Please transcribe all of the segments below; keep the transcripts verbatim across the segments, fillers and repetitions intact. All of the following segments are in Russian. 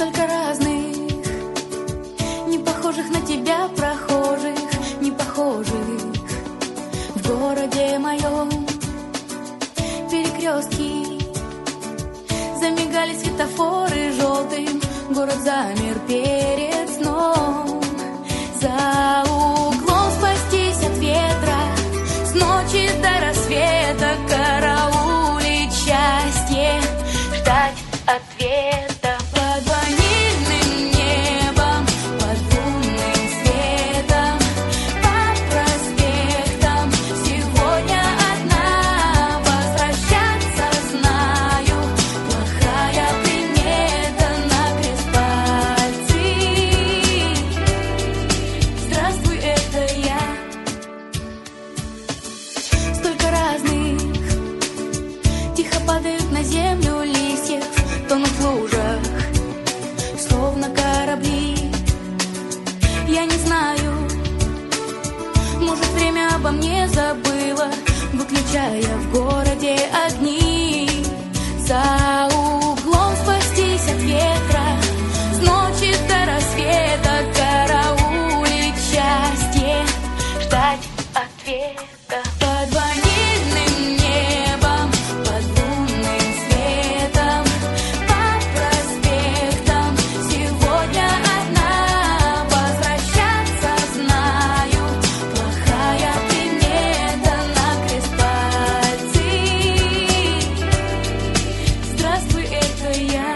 Столько разных, не похожих на тебя прохожих, не похожих в городе моем. Перекрестки, замигали светофоры желтым, город замер перед сном. За углом спастись от ветра, с ночи до рассвета караулить счастье, ждать ответа. Под ванильным небом, под лунным светом, по проспектам сегодня одна. Возвращаться знаю, плохая примета, накрест пальцы. Здравствуй, это я. Столько разных, тихо падают на землю листьев, тонут в лужах, словно корабли. Я не знаю, может, время обо мне забыло, выключая в городе огни. За углом спастись от ветра, с ночи до рассвета караулить счастье, ждать ответа. Под ванильным небом, под лунным светом, по проспектам сегодня одна. Возвращаться знаю, плохая примета, накрест пальцы. Здравствуй, это я.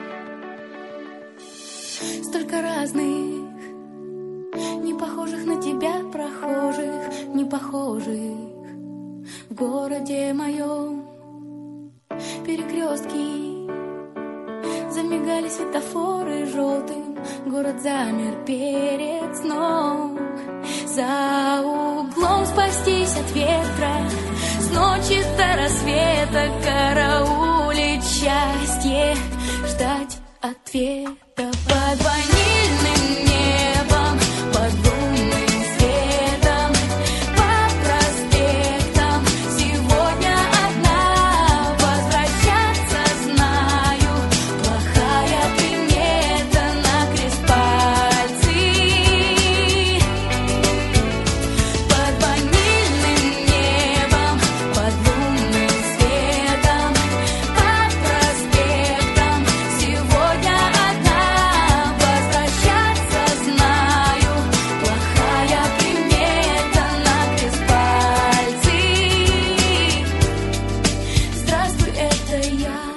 Столько разных, не похожих на тебя прохожих, не похожих в городе моем. Перекрестки, замигали светофоры желтым, город замер перед сном. За углом спастись от ветра, с ночи до рассвета караулить счастье, ждать ответа. Под ванильным небом, под лунным светом, по проспектам сегодня одна. Возвращаться знаю, плохая примета, накрест пальцы. Под ванильным небом, под лунным светом, по проспектам сегодня одна. Возвращаться знаю, плохая примета, накрест пальцы. Здравствуй, это я.